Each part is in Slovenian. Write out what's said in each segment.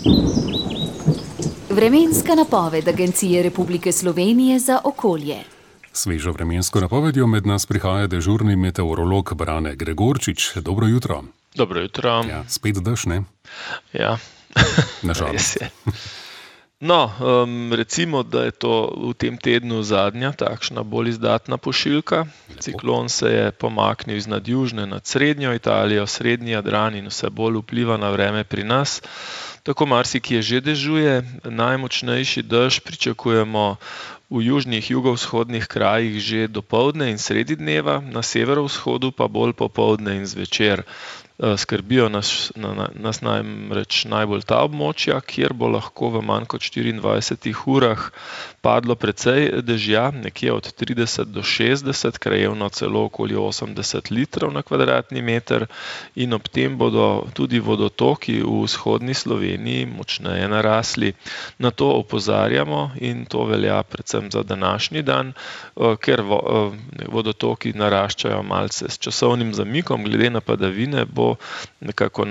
Vremenska napoved Agencije Republike Slovenije za okolje. Svežo vremensko napovedjo med nas prihaja dežurni meteorolog Brane Gregorčič. Dobro jutro. Dobro jutro. Ja, spet dež, ne? Ja. Nažalost. No, recimo, da je to v tem tednu zadnja takšna bolj izdatna pošiljka. Ciklon se je pomaknil iznad južne nad srednjo Italijo, srednji Jadran in vse bolj vpliva na vreme pri nas. Tako marsikje že dežuje, najmočnejši dež pričakujemo v južnih, jugovzhodnih krajih že dopoldne in sredi dneva, na severovzhodu pa bolj popoldne in zvečer. Skrbijo nas namreč najbolj ta območja, kjer bo lahko v manj kot 24 urah padlo precej dežja, nekje od 30 do 60, krajevno celo okoli 80 litrov na kvadratni meter, in ob tem bodo tudi vodotoki v vzhodni Sloveniji močneje narasli. Na to opozarjamo in to velja predvsem za današnji dan, ker vodotoki naraščajo malce s časovnim zamikom, glede na padavine nekako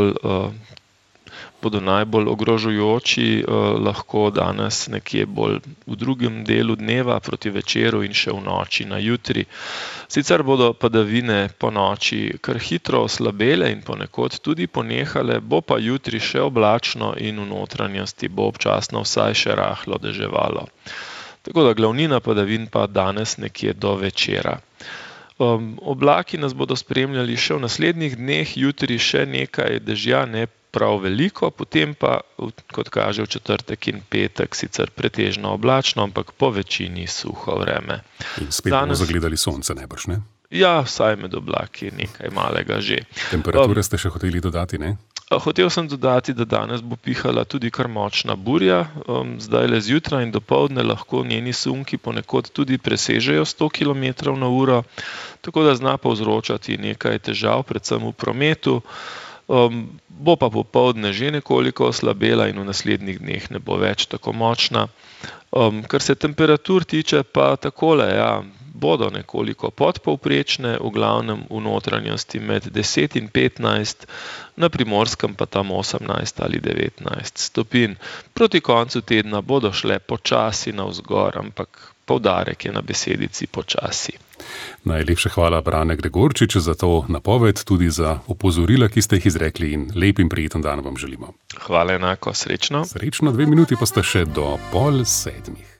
bodo najbolj ogrožajoči lahko danes nekje bolj v drugem delu dneva proti večeru in še v noči na jutri. Sicer bodo padavine po noči kar hitro oslabele in ponekod tudi ponehale, bo pa jutri še oblačno in v notranjosti bo občasno vsaj še rahlo deževalo. Tako da glavnina padavin pa danes nekje do večera. Oblaki nas bodo spremljali še v naslednjih dneh, jutri še nekaj dežja, ne prav veliko, potem pa, kot kaže, v četrtek in petek sicer pretežno oblačno, ampak po večini suho vreme. In spet bomo zagledali sonce, najbrž, ne? Ja, vsaj med oblaki nekaj malega že. Temperature ste še hoteli dodati, ne? Hotel sem dodati, da danes bo pihala tudi kar močna burja. Zdajle zjutraj in dopoldne lahko njeni sunki ponekod tudi presežejo 100 km/h, tako da zna povzročati nekaj težav, predvsem v prometu. Bo pa popoldne že nekoliko oslabela in v naslednjih dneh ne bo več tako močna. Kar se temperatur tiče, pa takole, ja, bodo nekoliko podpovprečne, v glavnem v notranjosti med 10 in 15, na Primorskem pa tam 18 ali 19 stopinj. Proti koncu tedna bodo šle počasi navzgor, ampak poudarek je na besedici počasi. Najlepša hvala, Brane Gregorčič, za to napoved, tudi za opozorila, ki ste jih izrekli, in lep in prijeten dan vam želimo. Hvala enako, srečno. Srečno, 2 minuti pa sta še do 6:30.